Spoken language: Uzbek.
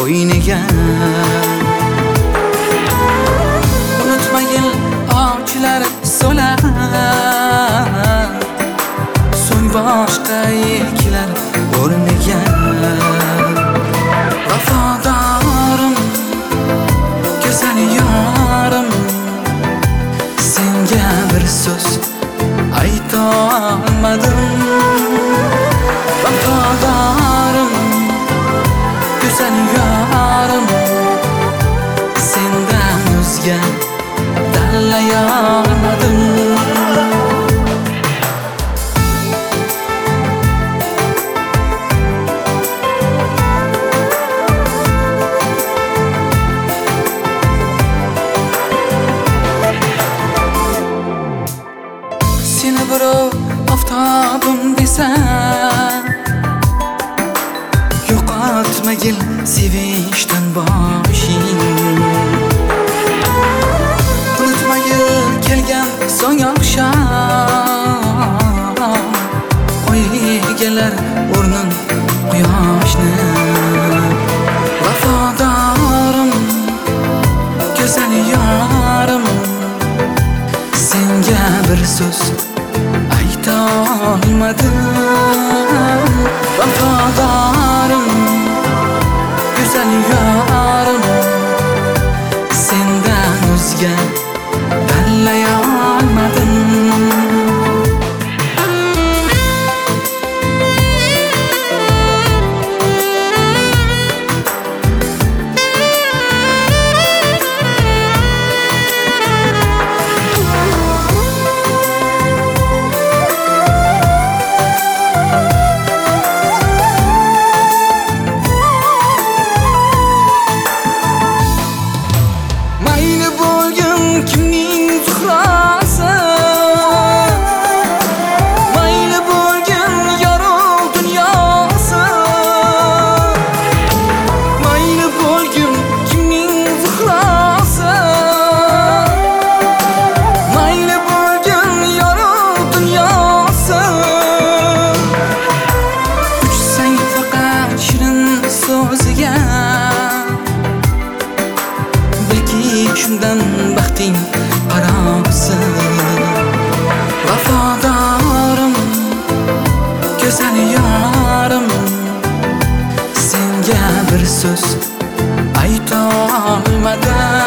bo'yniga. Unutmagin ovchilar so'lar, so'ng boshqa eklar o'rniga. Vafodorim, go'zal yorim, senga bir so'z aytolmadim. Vafodorim, go'zal yorim, sendan o'zga tanlayolmadim. Seni birov oftobim desa, yo'qotmagil sevishdan boshing. Unutmagil kelgan so'ng oqshom, qo'y egalar o'rnin quyoshni. Vafodorim, go'zal yorim, senga bir so'z aytolmadim. Vafodorim, go'zal yorim, sendan o'zga tanlayolmadim. Kimning zuhrasi, mayli bo'lgin yorug' dunyosi. Mayli bo'lgin kimning zuhrasi, mayli bo'lgin yorug' dunyosi. Uchsang faqat shirin so'ziga, bilki shundan baxting qaroqsin. Vafodorim, go'zal yorim, senga bir so'z aytolmadim.